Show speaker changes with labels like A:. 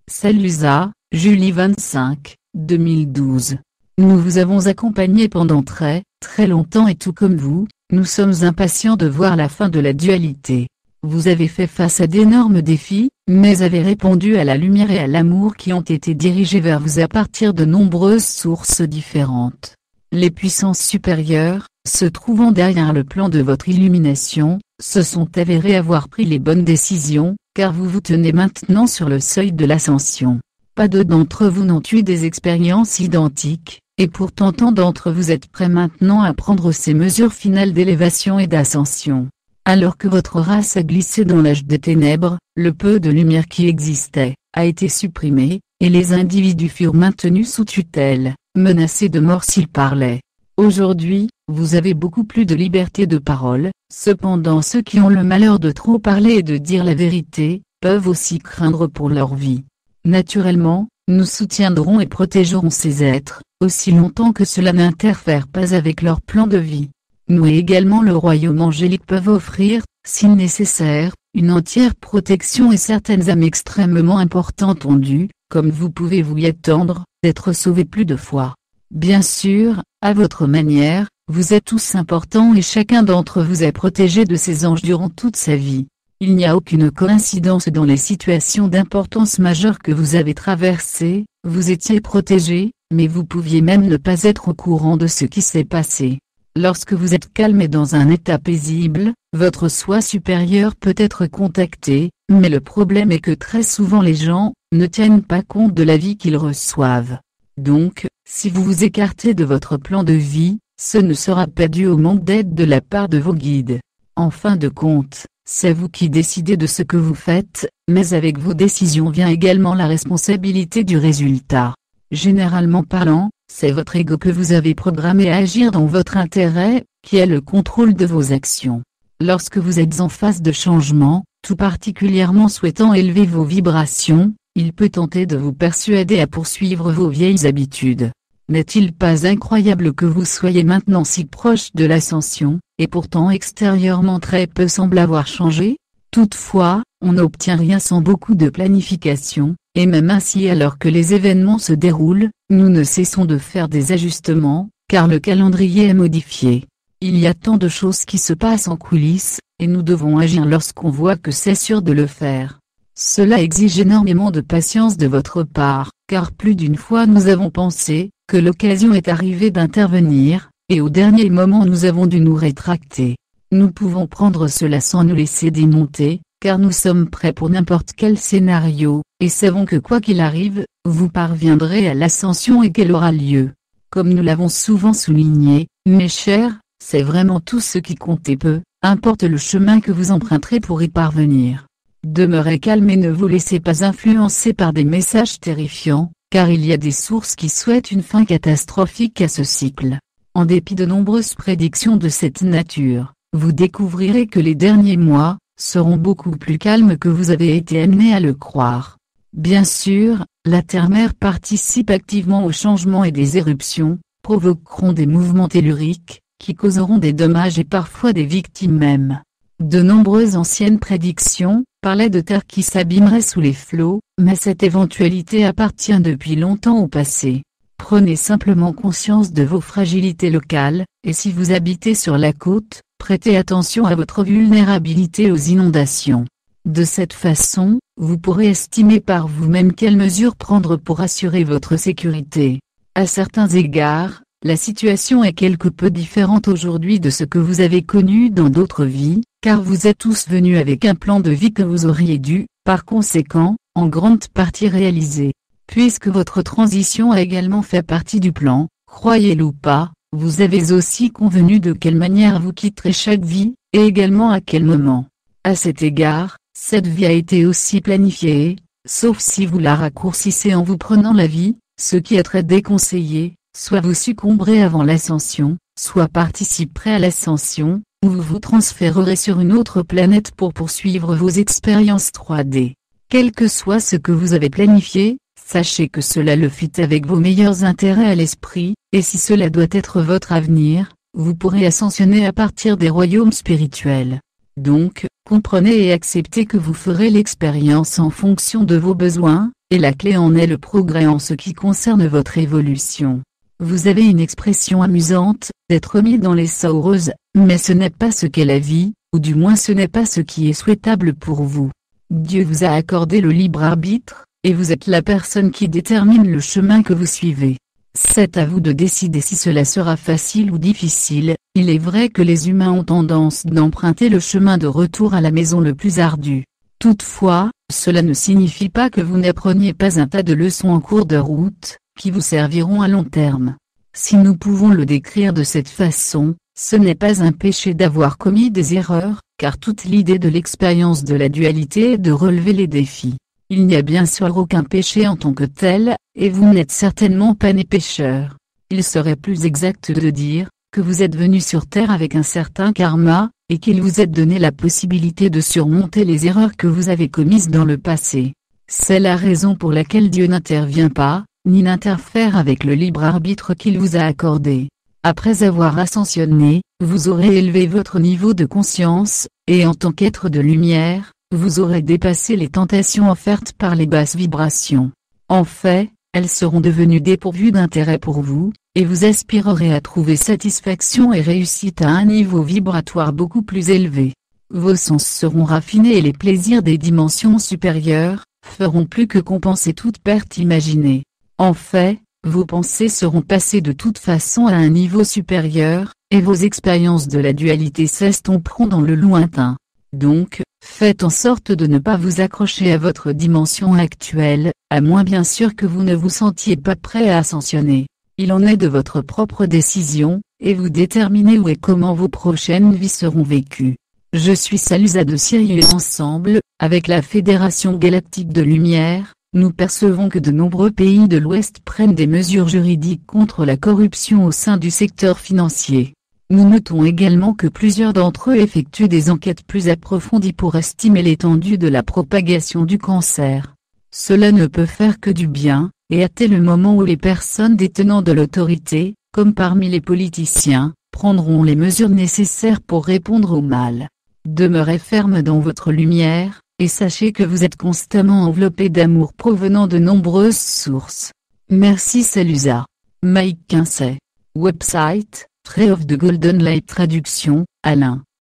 A: Salusa, Julie 25, 2012. Nous vous avons accompagné pendant très longtemps et tout comme vous, nous sommes impatients de voir la fin de la dualité. Vous avez fait face à d'énormes défis, mais avez répondu à la lumière et à l'amour qui ont été dirigés vers vous à partir de nombreuses sources différentes. Les puissances supérieures, se trouvant derrière le plan de votre illumination, se sont avérées avoir pris les bonnes décisions, car vous vous tenez maintenant sur le seuil de l'ascension. Pas deux d'entre vous n'ont eu des expériences identiques, et pourtant tant d'entre vous êtes prêts maintenant à prendre ces mesures finales d'élévation et d'ascension. Alors que votre race a glissé dans l'âge des ténèbres, le peu de lumière qui existait, a été supprimé, et les individus furent maintenus sous tutelle, menacés de mort s'ils parlaient. Aujourd'hui, vous avez beaucoup plus de liberté de parole, cependant ceux qui ont le malheur de trop parler et de dire la vérité, peuvent aussi craindre pour leur vie. Naturellement, nous soutiendrons et protégerons ces êtres, aussi longtemps que cela n'interfère pas avec leur plan de vie. Nous et également le royaume angélique peuvent offrir, si nécessaire, une entière protection et certaines âmes extrêmement importantes ont dû, comme vous pouvez vous y attendre, d'être sauvées plus de fois. Bien sûr, à votre manière, vous êtes tous importants et chacun d'entre vous est protégé de ces anges durant toute sa vie. Il n'y a aucune coïncidence dans les situations d'importance majeure que vous avez traversées, vous étiez protégé, mais vous pouviez même ne pas être au courant de ce qui s'est passé. Lorsque vous êtes calme et dans un état paisible, votre soi supérieur peut être contacté, mais le problème est que très souvent les gens ne tiennent pas compte de la vie qu'ils reçoivent. Donc, si vous vous écartez de votre plan de vie, ce ne sera pas dû au manque d'aide de la part de vos guides. En fin de compte, c'est vous qui décidez de ce que vous faites, mais avec vos décisions vient également la responsabilité du résultat. Généralement parlant, c'est votre ego que vous avez programmé à agir dans votre intérêt, qui a le contrôle de vos actions. Lorsque vous êtes en phase de changement, tout particulièrement souhaitant élever vos vibrations, il peut tenter de vous persuader à poursuivre vos vieilles habitudes. N'est-il pas incroyable que vous soyez maintenant si proche de l'ascension, et pourtant extérieurement très peu semble avoir changé? Toutefois, on n'obtient rien sans beaucoup de planification, et même ainsi alors que les événements se déroulent, nous ne cessons de faire des ajustements, car le calendrier est modifié. Il y a tant de choses qui se passent en coulisses, et nous devons agir lorsqu'on voit que c'est sûr de le faire. Cela exige énormément de patience de votre part, car plus d'une fois nous avons pensé que l'occasion est arrivée d'intervenir, et au dernier moment nous avons dû nous rétracter. Nous pouvons prendre cela sans nous laisser démonter, car nous sommes prêts pour n'importe quel scénario, et savons que quoi qu'il arrive, vous parviendrez à l'ascension et qu'elle aura lieu. Comme nous l'avons souvent souligné, mes chers, c'est vraiment tout ce qui compte et peu importe le chemin que vous emprunterez pour y parvenir. Demeurez calme et ne vous laissez pas influencer par des messages terrifiants, car il y a des sources qui souhaitent une fin catastrophique à ce cycle. En dépit de nombreuses prédictions de cette nature, vous découvrirez que les derniers mois seront beaucoup plus calmes que vous avez été amené à le croire. Bien sûr, la Terre-Mère participe activement au changement et des éruptions provoqueront des mouvements telluriques, qui causeront des dommages et parfois des victimes même. De nombreuses anciennes prédictions parlaient de terre qui s'abîmerait sous les flots, mais cette éventualité appartient depuis longtemps au passé. Prenez simplement conscience de vos fragilités locales, et si vous habitez sur la côte, prêtez attention à votre vulnérabilité aux inondations. De cette façon, vous pourrez estimer par vous-même quelles mesures prendre pour assurer votre sécurité. À certains égards, la situation est quelque peu différente aujourd'hui de ce que vous avez connu dans d'autres vies, car vous êtes tous venus avec un plan de vie que vous auriez dû, par conséquent, en grande partie réaliser. Puisque votre transition a également fait partie du plan, croyez-le ou pas, vous avez aussi convenu de quelle manière vous quitterez chaque vie, et également à quel moment. À cet égard, cette vie a été aussi planifiée, sauf si vous la raccourcissez en vous prenant la vie, ce qui est très déconseillé. Soit vous succomberez avant l'ascension, soit participerez à l'ascension, ou vous vous transférerez sur une autre planète pour poursuivre vos expériences 3D. Quel que soit ce que vous avez planifié, sachez que cela le fit avec vos meilleurs intérêts à l'esprit, et si cela doit être votre avenir, vous pourrez ascensionner à partir des royaumes spirituels. Donc, comprenez et acceptez que vous ferez l'expérience en fonction de vos besoins, et la clé en est le progrès en ce qui concerne votre évolution. Vous avez une expression amusante, d'être mis dans les heureuses, mais ce n'est pas ce qu'est la vie, ou du moins ce n'est pas ce qui est souhaitable pour vous. Dieu vous a accordé le libre arbitre, et vous êtes la personne qui détermine le chemin que vous suivez. C'est à vous de décider si cela sera facile ou difficile. Il est vrai que les humains ont tendance d'emprunter le chemin de retour à la maison le plus ardu. Toutefois, cela ne signifie pas que vous n'appreniez pas un tas de leçons en cours de route, qui vous serviront à long terme. Si nous pouvons le décrire de cette façon, ce n'est pas un péché d'avoir commis des erreurs, car toute l'idée de l'expérience de la dualité est de relever les défis. Il n'y a bien sûr aucun péché en tant que tel, et vous n'êtes certainement pas né pécheur. Il serait plus exact de dire que vous êtes venu sur Terre avec un certain karma, et qu'il vous est donné la possibilité de surmonter les erreurs que vous avez commises dans le passé. C'est la raison pour laquelle Dieu n'intervient pas, ni n'interfère avec le libre arbitre qu'il vous a accordé. Après avoir ascensionné, vous aurez élevé votre niveau de conscience, et en tant qu'être de lumière, vous aurez dépassé les tentations offertes par les basses vibrations. En fait, elles seront devenues dépourvues d'intérêt pour vous, et vous aspirerez à trouver satisfaction et réussite à un niveau vibratoire beaucoup plus élevé. Vos sens seront raffinés et les plaisirs des dimensions supérieures feront plus que compenser toute perte imaginée. En fait, vos pensées seront passées de toute façon à un niveau supérieur, et vos expériences de la dualité s'estomperont dans le lointain. Donc, faites en sorte de ne pas vous accrocher à votre dimension actuelle, à moins bien sûr que vous ne vous sentiez pas prêt à ascensionner. Il en est de votre propre décision, et vous déterminez où et comment vos prochaines vies seront vécues. Je suis Salusa de Sirius et ensemble, avec la Fédération Galactique de Lumière, nous percevons que de nombreux pays de l'Ouest prennent des mesures juridiques contre la corruption au sein du secteur financier. Nous notons également que plusieurs d'entre eux effectuent des enquêtes plus approfondies pour estimer l'étendue de la propagation du cancer. Cela ne peut faire que du bien, et hâter le moment où les personnes détenant de l'autorité, comme parmi les politiciens, prendront les mesures nécessaires pour répondre au mal. Demeurez ferme dans votre lumière, et sachez que vous êtes constamment enveloppé d'amour provenant de nombreuses sources. Merci Salusa. Mike Quincey. Website, Tree of the Golden Light. Traduction, Alain.